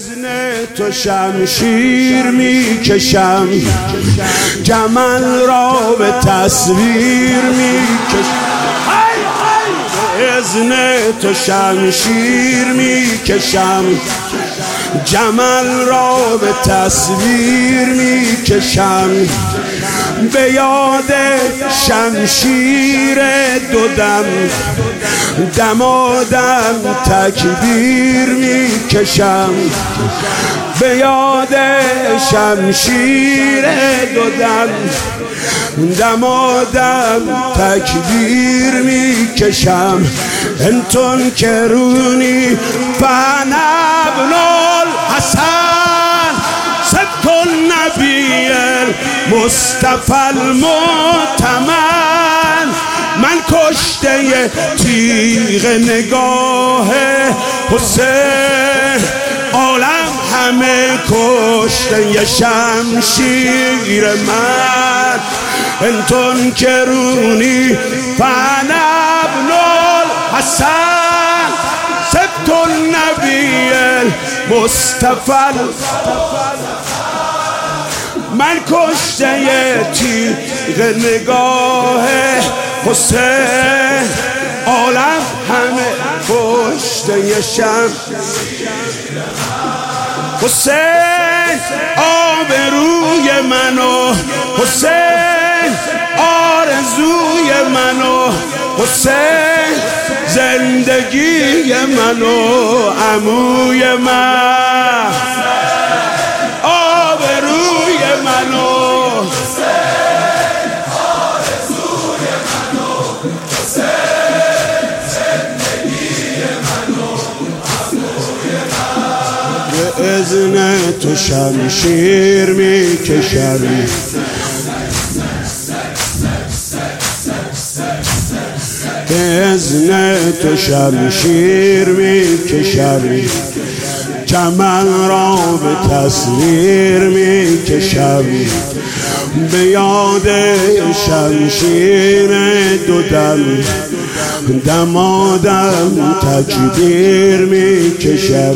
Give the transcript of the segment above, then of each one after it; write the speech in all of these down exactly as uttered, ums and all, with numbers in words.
اذن تو شمشیر میکشم، جمل را به تصویر میکشم. اذن تو شمشیر میکشم، جمل را به تصویر میکشم. به یاد شمشیر دو دم، دمادم تکبیر میکشم. به یاد شمشیر دو دم، دمادم تکبیر میکشم. انتون کرونی فانا ابن الحسن، صدق النبی المصطفى المؤتمن. من کشته تیغ نگاه حسین، عالم همه کشته شمشیر من. انتون کرونی فانا ابن الحسن، صدق النبی المصطفى. من کشته تیغ نگاه حسین، عالم همه کشته شم. حسین آبروی منو، حسین آرزوی منو، حسین زندگی منو، عموی من آبروی منو، حسین آرزوی منو، حسین زندگی منو، عموی من. به اذن تو شمشیر میکشم، به اذن تو شمشیر میکشم، جمل را به تصویر میکشم. به یاد شمشیر دو دم، دمادم تکبیر میکشم.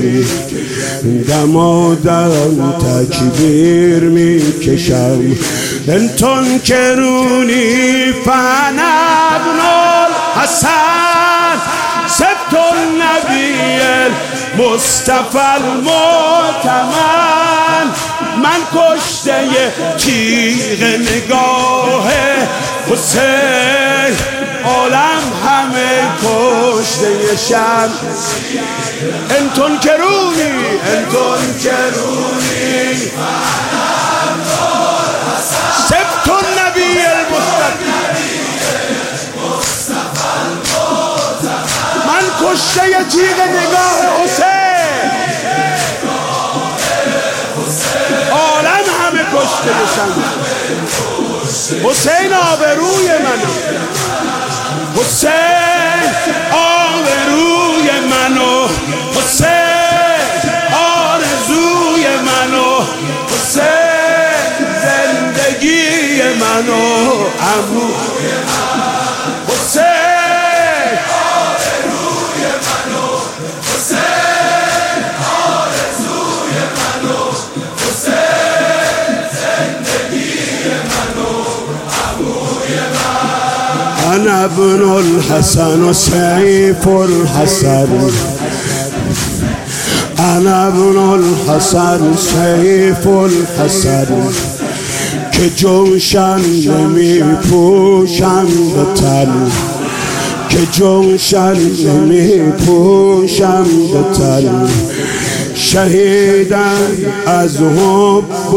دمادم تکبیر میکشم. انتون کرونی فانا ابن الحسن، صدق النبی المصطفى المؤتمن. من کشته تیغ نگاه حسین، عالم همه کشته شم. انتون کرونی، انتون کرونی صدق النبی المصطفى. من کشته تیغ نگاه حسین، عالم همه کشته شم. حسین آبروی منو، حسین آبروی منو، حسین آرزوی منو، حسین زندگی منو، عموی من. حسین آبروی منو، حسین آرزوی منو، حسین زندگی منو، عموی من. انا ابن الحسن و سیف الحسن، انا ابن الحسن سیف الحسن. که جوشن نمی پوشم به تن، که جوشن نمی پوشم به تن. شهیدم از حب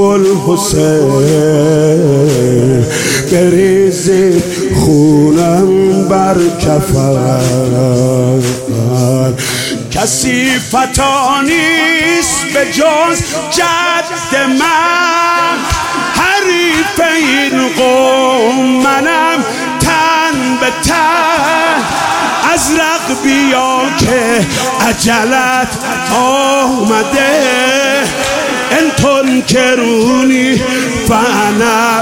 الحسین، بریزی خونم بر کفن. کسی فتا نیست به جز جد من، حریف این قوم منم تن به تن. ازرق بیا که عجلت آمده، انتون کرونی فانا.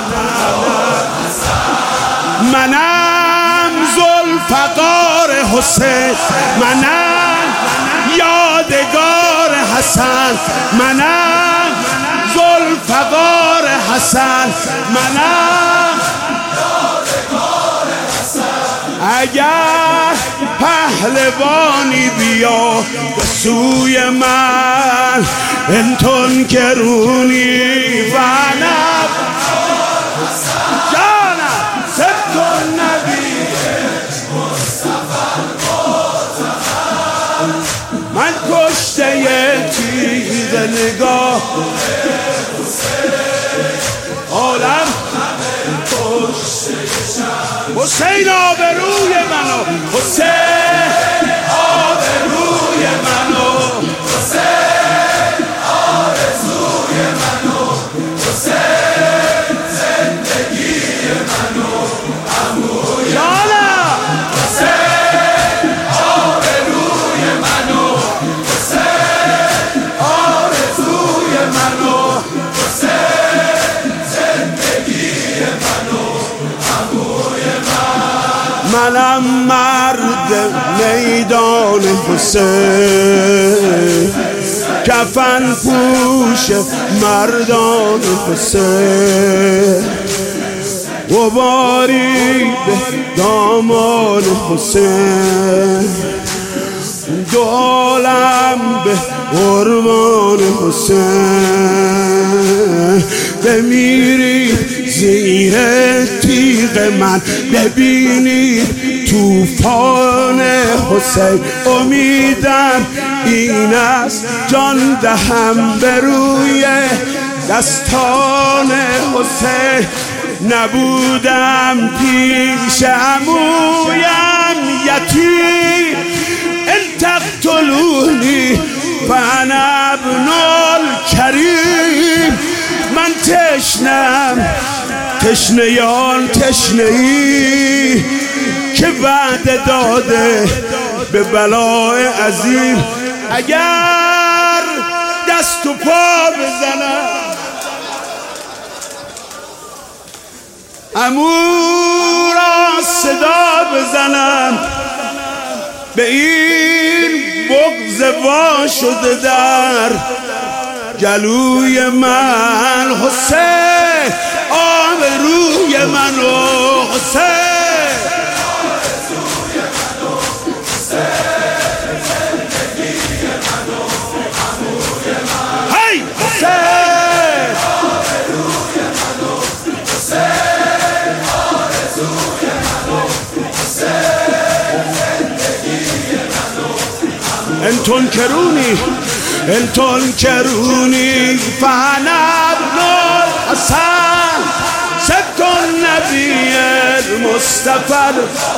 منم ذوالفقار حسین، منم یادگار حسن، من حسن منم اگر پهلوانی بیا به سوی من انتون کرونی و نب جانم ستون نبی من کشته تیغ نگاه عالم حسین آبروی منو حسین آبروی منو حسین آرزوی منو حسین زندگی منو عموی جانم حسین آبروی منو حسین آرزوی منو حسین زندگی منو عموی منم مرد میدان حسین کفن پوش مردان حسین غباری به دامان حسین دو عالم به قربان حسین بمیرید زیر تیغ من ببینید توفان حسین امیدم این است جان دهم به روی دستان حسین نبودم پیش عمویم یتیم ان تقتلونی فانا ابن الکریم من تشنم تشنیان تشنه ای که وعده داده به بلای عظیم اگر دست و پا بزنم عمو را صدا بزنم به این بغض وا شده در گلوی من حسین آبروی منو حسین آرزوی منو حسین زندگی منو عموی من هی حسین آبروی منو حسین آرزوی منو حسین زندگی منو انتون کرونی انتون کرونی فانا ابن الحسن ستون نبی المصطفى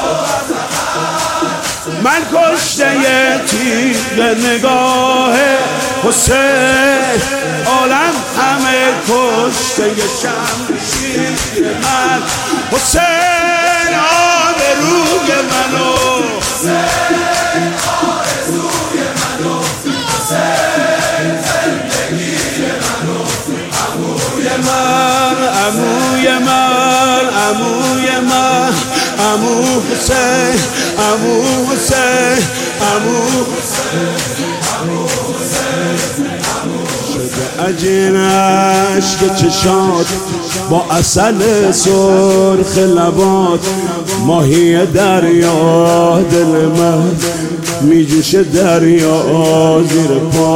من کشته تیغ نگاه حسین عالم همه کشته شمشیر من حسین آبروی منو حسین آرزوی منو حسین زندگی منو عموی من عموی من عموی من عمو حسین عمو حسین عمو حسین عمو حسین شده عجینش که چشات با عسل سرخ لبات ماهی دریا دل من میجوشه دریا زیر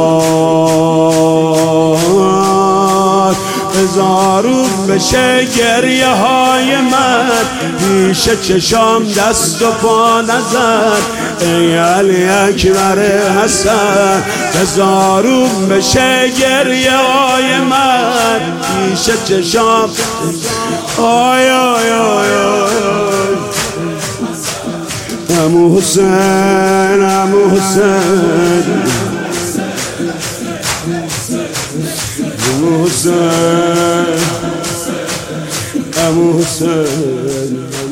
پا هزارو بشه گریه های من پیش چشام دست و پا نزن ای علی اکبر حسن هزارو بشه گریه های من پیش چشام آی آی آی آی عمو حسین عمو حسین عمو حسین عمو حسین